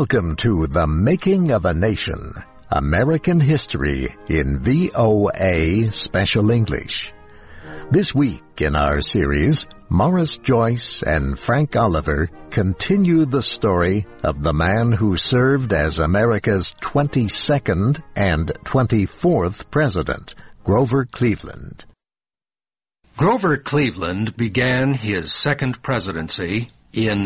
Welcome to The Making of a Nation, American History in VOA Special English. This week in our series, Morris Joyce and Frank Oliver continue the story of the man who served as America's 22nd and 24th president, Grover Cleveland. Grover Cleveland began his second presidency in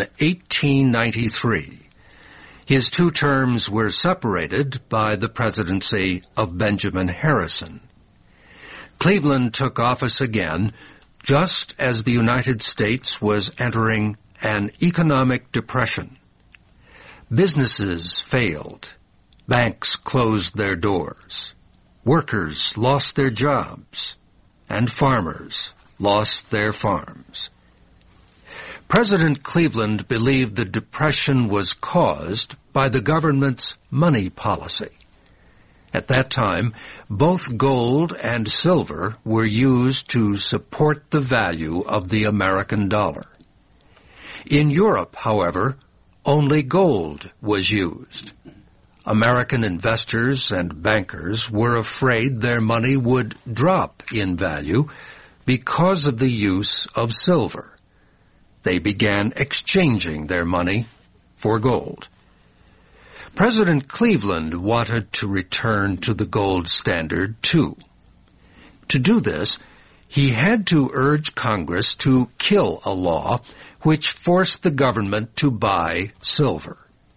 1893. His two terms were separated by the presidency of Benjamin Harrison. Cleveland took office again just as the United States was entering an economic depression. Businesses failed. Banks closed their doors. Workers lost their jobs. And farmers lost their farms. President Cleveland believed the depression was caused by the government's money policy. At that time, both gold and silver were used to support the value of the American dollar. In Europe, however, only gold was used. American investors and bankers were afraid their money would drop in value because of the use of silver. They began exchanging their money for gold. President Cleveland wanted to return to the gold standard, too. To do this, he had to urge Congress to kill a law which forced the government to buy silver.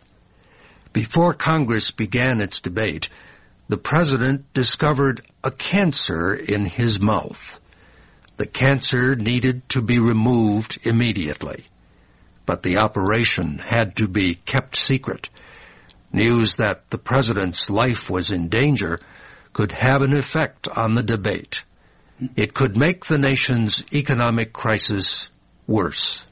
Before Congress began its debate, the president discovered a cancer in his mouth. The cancer needed to be removed immediately, but the operation had to be kept secret. News that the president's life was in danger could have an effect on the debate. It could make the nation's economic crisis worse.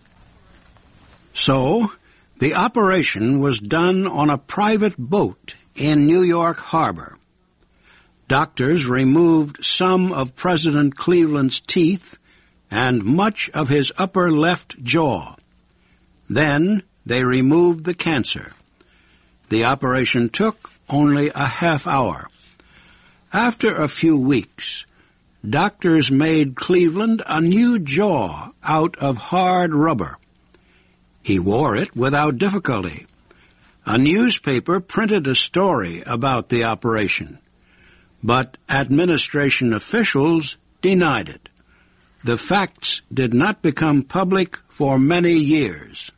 So, the operation was done on a private boat in New York Harbor. Doctors removed some of President Cleveland's teeth and much of his upper left jaw. Then they removed the cancer. The operation took only a half hour. After a few weeks, doctors made Cleveland a new jaw out of hard rubber. He wore it without difficulty. A newspaper printed a story about the operation, but administration officials denied it. The facts did not become public for many years.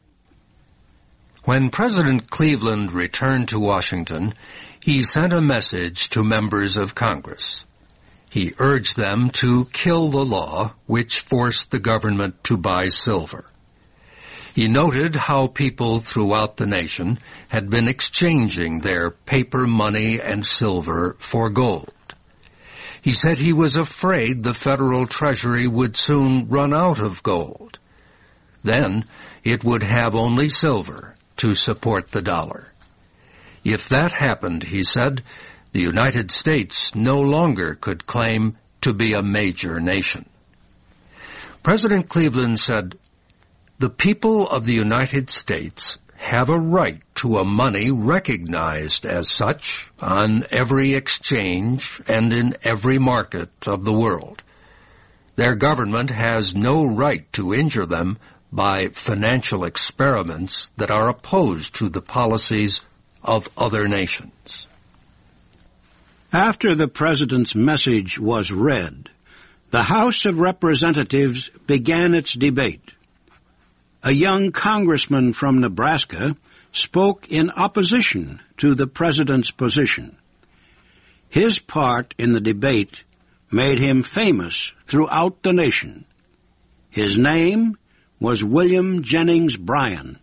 When President Cleveland returned to Washington, he sent a message to members of Congress. He urged them to kill the law which forced the government to buy silver. He noted how people throughout the nation had been exchanging their paper money and silver for gold. He said he was afraid the Federal Treasury would soon run out of gold. Then it would have only silver to support the dollar. If that happened, he said, the United States no longer could claim to be a major nation. President Cleveland said, "The people of the United States have a right to a money recognized as such on every exchange and in every market of the world. Their government has no right to injure them by financial experiments that are opposed to the policies of other nations." After the president's message was read, the House of Representatives began its debate. A young congressman from Nebraska spoke in opposition to the president's position. His part in the debate made him famous throughout the nation. His name was William Jennings Bryan.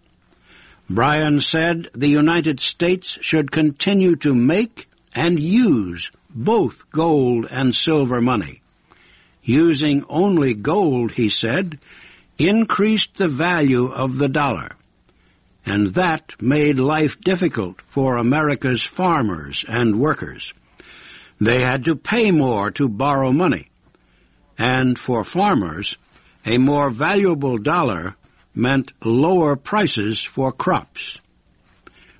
Bryan said the United States should continue to make and use both gold and silver money. Using only gold, he said, increased the value of the dollar, and that made life difficult for America's farmers and workers. They had to pay more to borrow money, and for farmers, a more valuable dollar meant lower prices for crops.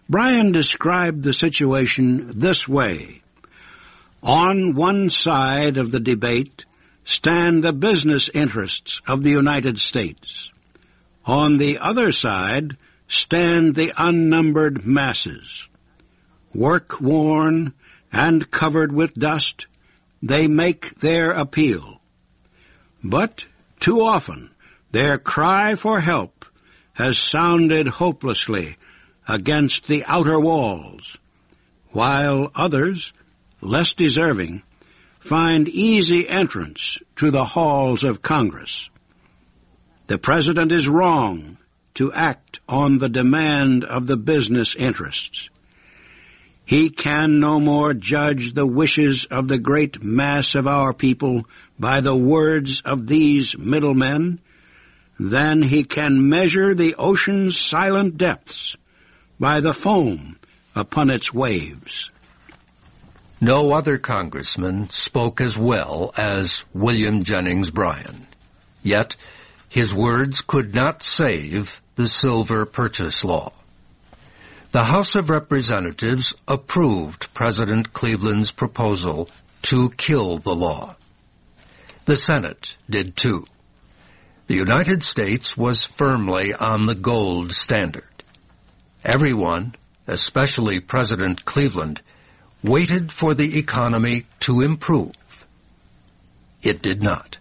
Bryan described the situation this way. On one side of the debate stand the business interests of the United States. On the other side stand the unnumbered masses. Work-worn and covered with dust, they make their appeal. But too often their cry for help has sounded hopelessly against the outer walls, while others, less deserving, find easy entrance to the halls of Congress. The President is wrong to act on the demand of the business interests. He can no more judge the wishes of the great mass of our people by the words of these middlemen than he can measure the ocean's silent depths by the foam upon its waves. No other congressman spoke as well as William Jennings Bryan. Yet his words could not save the Silver Purchase Law. The House of Representatives approved President Cleveland's proposal to kill the law. The Senate did too. The United States was firmly on the gold standard. Everyone, especially President Cleveland, waited for the economy to improve. It did not.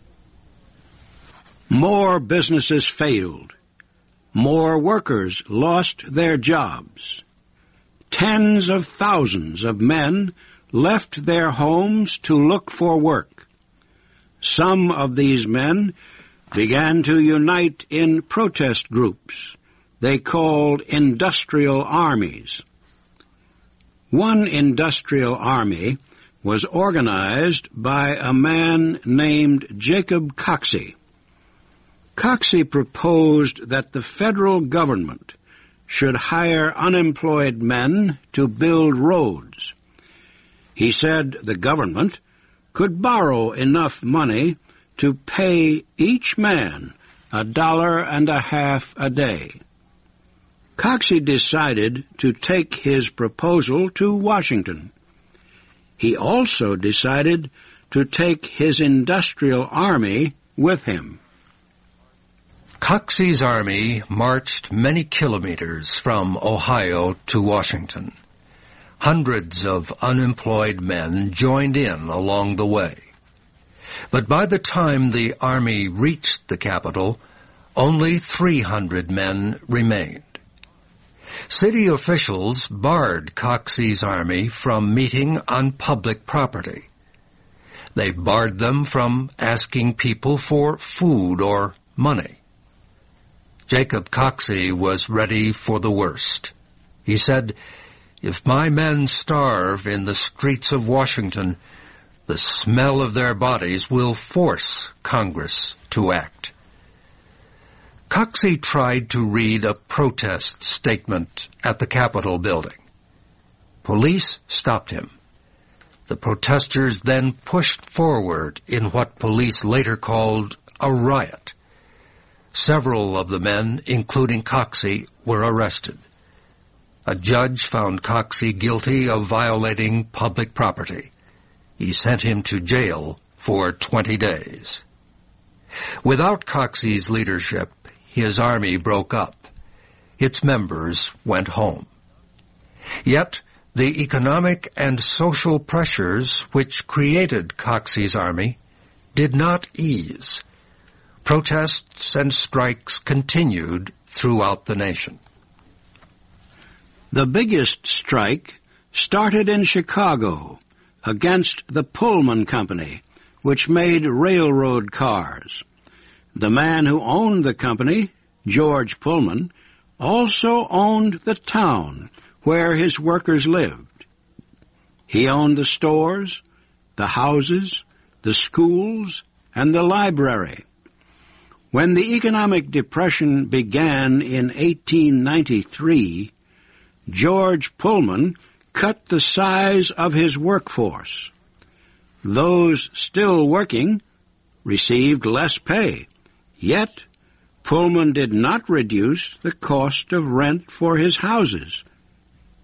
More businesses failed. More workers lost their jobs. Tens of thousands of men left their homes to look for work. Some of these men began to unite in protest groups they called industrial armies. One industrial army was organized by a man named Jacob Coxey. Coxey proposed that the federal government should hire unemployed men to build roads. He said the government could borrow enough money to pay each man $1.50 a day. Coxey decided to take his proposal to Washington. He also decided to take his industrial army with him. Coxey's army marched many kilometers from Ohio to Washington. Hundreds of unemployed men joined in along the way. But by the time the army reached the capital, only 300 men remained. City officials barred Coxey's army from meeting on public property. They barred them from asking people for food or money. Jacob Coxey was ready for the worst. He said, "If my men starve in the streets of Washington, the smell of their bodies will force Congress to act." Coxey tried to read a protest statement at the Capitol building. Police stopped him. The protesters then pushed forward in what police later called a riot. Several of the men, including Coxey, were arrested. A judge found Coxey guilty of violating public property. He sent him to jail for 20 days. Without Coxey's leadership, his army broke up. Its members went home. Yet, the economic and social pressures which created Coxey's army did not ease. Protests and strikes continued throughout the nation. The biggest strike started in Chicago against the Pullman Company, which made railroad cars. The man who owned the company, George Pullman, also owned the town where his workers lived. He owned the stores, the houses, the schools, and the library. When the economic depression began in 1893, George Pullman cut the size of his workforce. Those still working received less pay, yet Pullman did not reduce the cost of rent for his houses,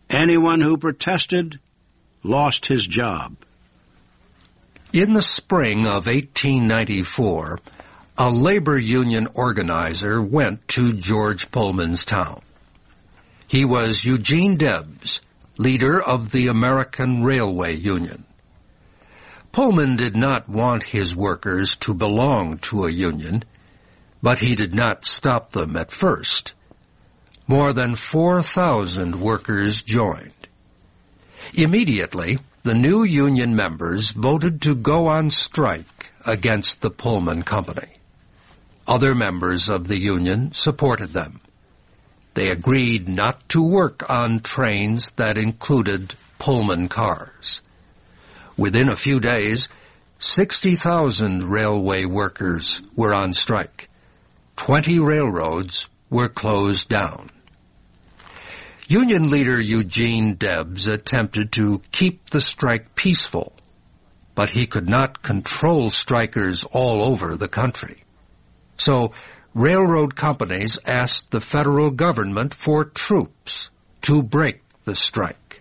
Anyone who protested lost his job. In the spring of 1894, a labor union organizer went to George Pullman's town. He was Eugene Debs, leader of the American Railway Union. Pullman did not want his workers to belong to a union, but he did not stop them at first. More than 4,000 workers joined. Immediately, the new union members voted to go on strike against the Pullman Company. Other members of the union supported them. They agreed not to work on trains that included Pullman cars. Within a few days, 60,000 railway workers were on strike. 20 railroads were closed down. Union leader Eugene Debs attempted to keep the strike peaceful, but he could not control strikers all over the country. So, railroad companies asked the federal government for troops to break the strike.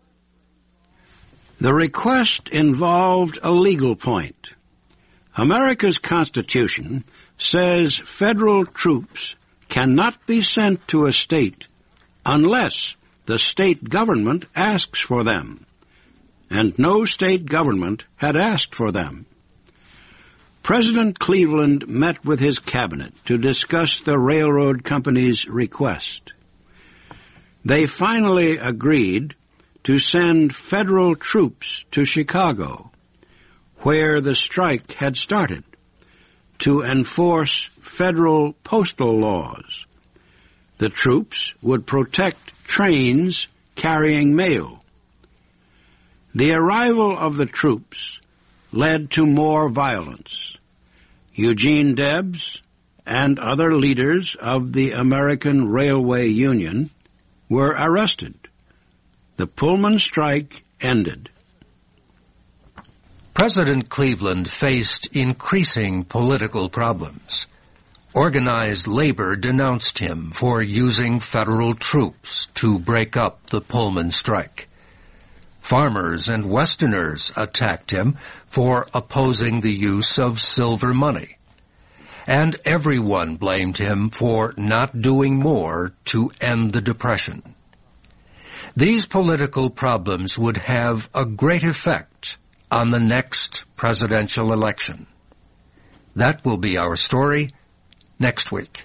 The request involved a legal point. America's Constitution says federal troops cannot be sent to a state unless the state government asks for them, and no state government had asked for them. President Cleveland met with his cabinet to discuss the railroad company's request. They finally agreed to send federal troops to Chicago, where the strike had started, to enforce federal postal laws. The troops would protect trains carrying mail. The arrival of the troops led to more violence. Eugene Debs and other leaders of the American Railway Union were arrested. The Pullman strike ended. President Cleveland faced increasing political problems. Organized labor denounced him for using federal troops to break up the Pullman strike. Farmers and Westerners attacked him for opposing the use of silver money. And everyone blamed him for not doing more to end the Depression. These political problems would have a great effect on the next presidential election. That will be our story next week.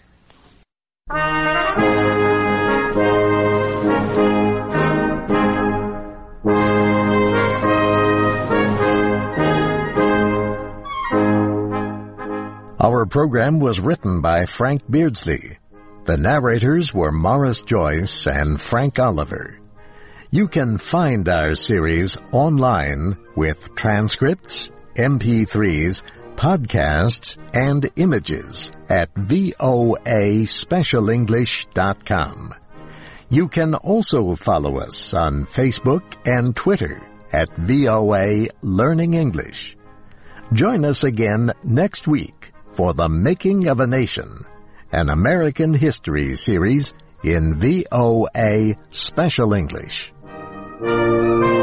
Our program was written by Frank Beardsley. The narrators were Morris Joyce and Frank Oliver. You can find our series online with transcripts, MP3s, podcasts, and images at voaspecialenglish.com. You can also follow us on Facebook and Twitter at VOA Learning English. Join us again next week for The Making of a Nation, an American history series in VOA Special English.